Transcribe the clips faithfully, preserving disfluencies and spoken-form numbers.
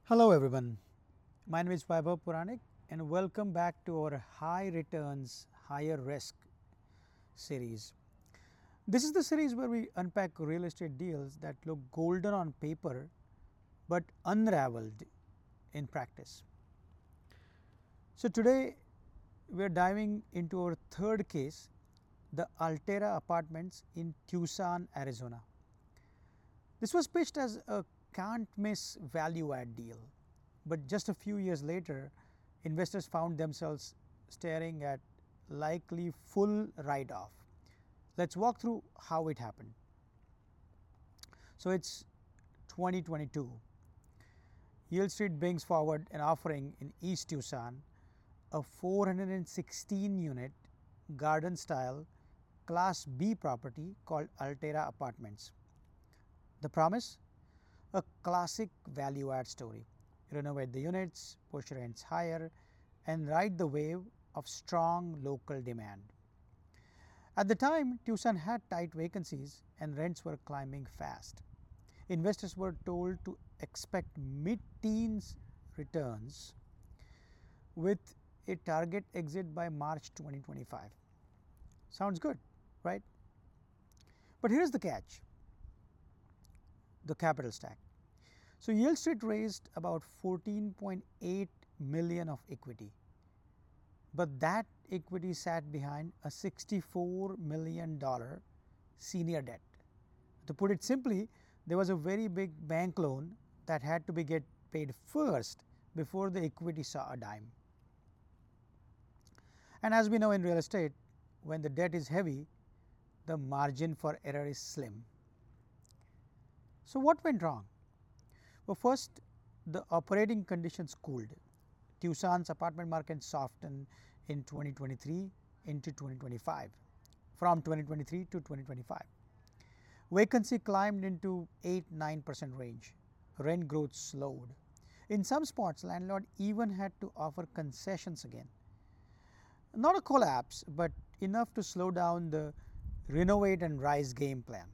Hello everyone, my name is Vaibhav Puranik and welcome back to our High Returns, Higher Risk series. This is the series where we unpack real estate deals that look golden on paper but unraveled in practice. So today we are diving into our third case, the Altera Apartments in Tucson, Arizona. This was pitched as a can't miss value add deal, but just a few years later, investors found themselves staring at likely full write off. Let's walk through how it happened. So it's twenty twenty-two. Yale Street brings forward an offering in East Tucson, a four hundred sixteen unit garden style Class B property called Altera Apartments. The promise? A classic value add story. Renovate the units, push rents higher, and ride the wave of strong local demand. At the time, Tucson had tight vacancies and rents were climbing fast. Investors were told to expect mid teens returns with a target exit by March twenty twenty-five. Sounds good, right? But here's the catch, the capital stack. So Yale Street raised about fourteen point eight million of equity, but that equity sat behind a sixty-four million dollar senior debt. To put it simply, there was a very big bank loan that had to be get paid first before the equity saw a dime. And as we know in real estate, when the debt is heavy, the margin for error is slim. So what went wrong? Well, first, the operating conditions cooled. Tucson's apartment market softened in twenty twenty-three into twenty twenty-five, from twenty twenty-three to twenty twenty-five. Vacancy climbed into eight to nine percent range. Rent growth slowed. In some spots, landlord even had to offer concessions again. Not a collapse, but enough to slow down the renovate and rise game plan.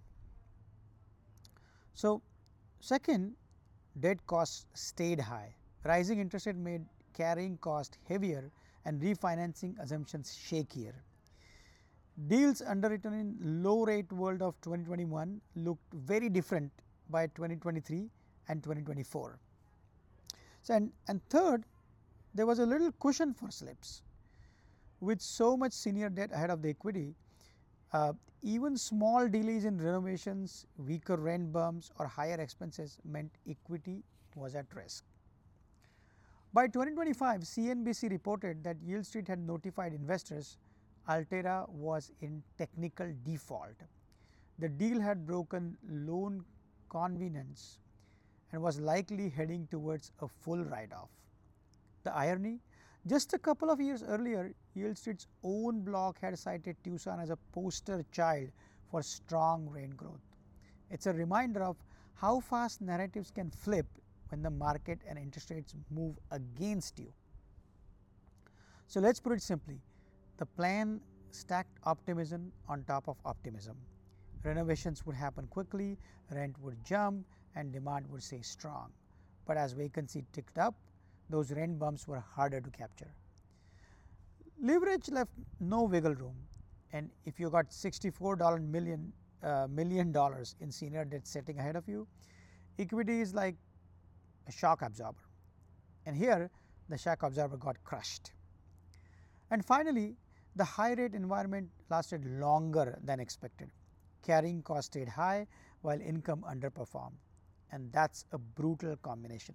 So, second, debt costs stayed high. Rising interest rate made carrying cost heavier and refinancing assumptions shakier. Deals underwritten in low rate world of twenty twenty-one looked very different by twenty twenty-three and twenty twenty-four. So, and, and third, there was a little cushion for slips. With so much senior debt ahead of the equity, uh, even small delays in renovations, weaker rent bumps or higher expenses meant equity was at risk. By twenty twenty-five, C N B C reported that Yale Street had notified investors Altera was in technical default. The deal had broken loan covenants and was likely heading towards a full write-off. The irony? Just a couple of years earlier, Yale Street's own blog had cited Tucson as a poster child for strong rent growth. It's a reminder of how fast narratives can flip when the market and interest rates move against you. So let's put it simply, the plan stacked optimism on top of optimism. Renovations would happen quickly, rent would jump, and demand would stay strong. But as vacancy ticked up, those rent bumps were harder to capture. Leverage left no wiggle room, and if you got sixty-four million uh, million dollars in senior debt sitting ahead of you, equity is like a shock absorber, and here the shock absorber got crushed. And finally, the high rate environment lasted longer than expected. Carrying cost stayed high while income underperformed, and that's a brutal combination.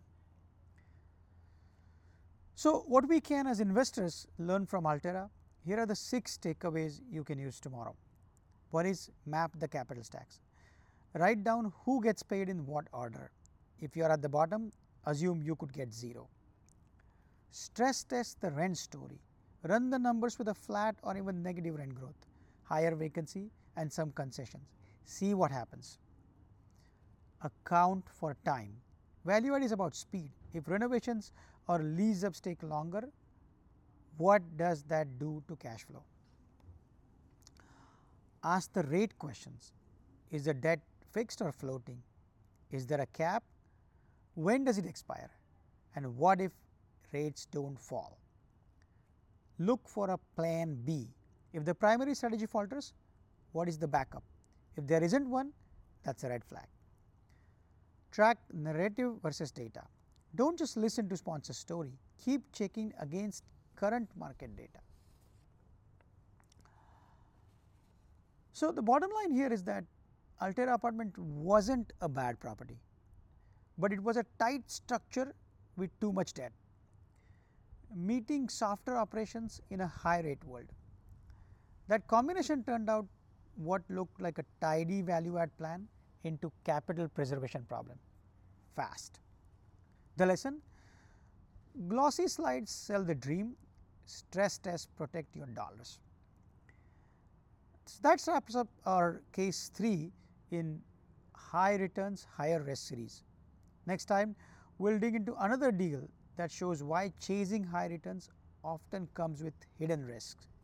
So, what we can as investors learn from Altera, here are the six takeaways you can use tomorrow. One is map the capital stacks. Write down who gets paid in what order. If you are at the bottom, assume you could get zero. Stress test the rent story. Run the numbers with a flat or even negative rent growth, higher vacancy and some concessions. See what happens. Account for time. Value add is about speed. If renovations or lease ups take longer, what does that do to cash flow? Ask the rate questions. Is the debt fixed or floating? Is there a cap? When does it expire? and what if rates do not fall. Look for a plan B. If the primary strategy falters, what is the backup? If there is not one, that is a red flag. Track narrative versus data. Do not just listen to sponsor story, keep checking against current market data. So, the bottom line here is that Altera apartment was not a bad property, but it was a tight structure with too much debt, meeting softer operations in a high rate world. That combination turned out what looked like a tidy value add plan into capital preservation problem fast. The lesson: glossy slides sell the dream, stress tests protect your dollars. So, that wraps up our case three in high returns higher risk series. Next time we will dig into another deal that shows why chasing high returns often comes with hidden risks.